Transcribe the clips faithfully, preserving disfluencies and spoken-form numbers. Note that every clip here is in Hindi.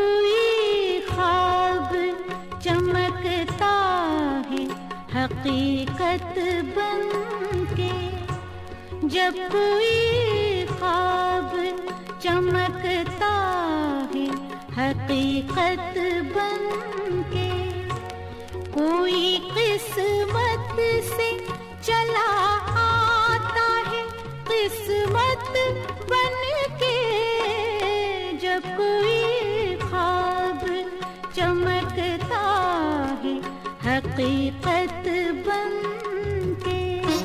कोई ख्वाब चमकता है हकीकत बनके, जब कोई ख्वाब चमकता है हकीकत बनके, कोई किस्मत से चला आता है किस्मत बनके, जब कोई ख्वाब चमकता है हकीकत बनके।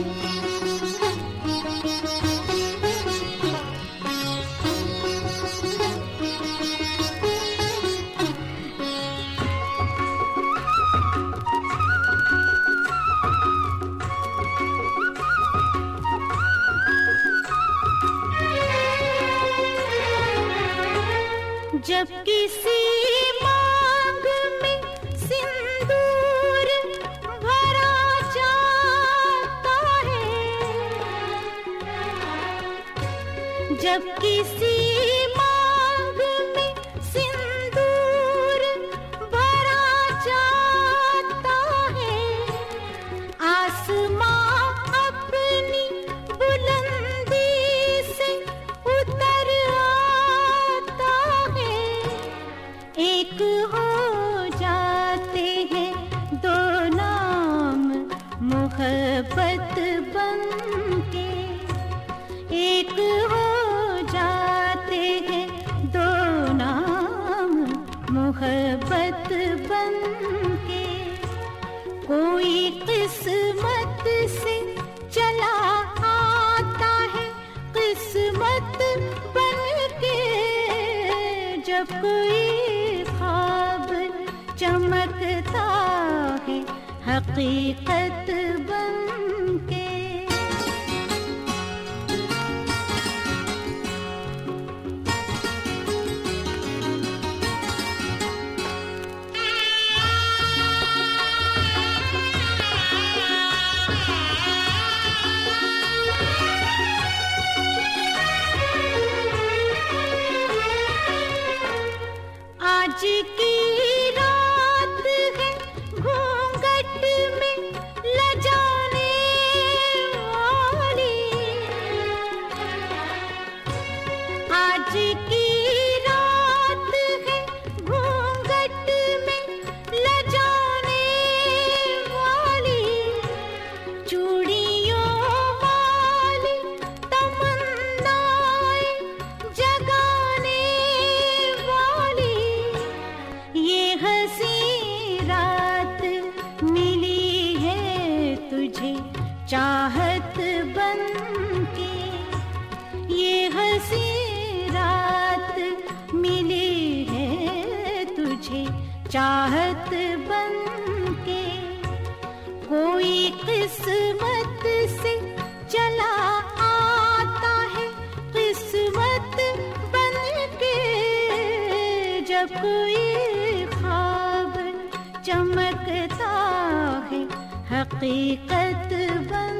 जब किसी मांग में सिंदूर भरा जाता है, जब किसी मांग में सिंदूर भरा जाता है, आसमां अपनी बुलंदी से उतर आता है, एक हो जाते हैं दो नाम मोहब्बत बनके, एक हो जाते हैं दो नाम मोहब्बत बनके, कोई किस्मत से चला आता है किस्मत बनके, जब कोई ख्वाब चमकता है हकीकत बनके। आज की रात है घूंघट में लजाने वाली, आज की रात है घूंघट में लजाने वाली, चूड़ियों वाली तमन्नाएं जगाने वाली, ये हंसी रात मिली है तुझे चाहत बनके, ये हंसी रात मिली है तुझे चाहत बनके, कोई किस्मत से चला आता है किस्मत बनके, जब कोई ख्वाब चमकता है हकीकत बन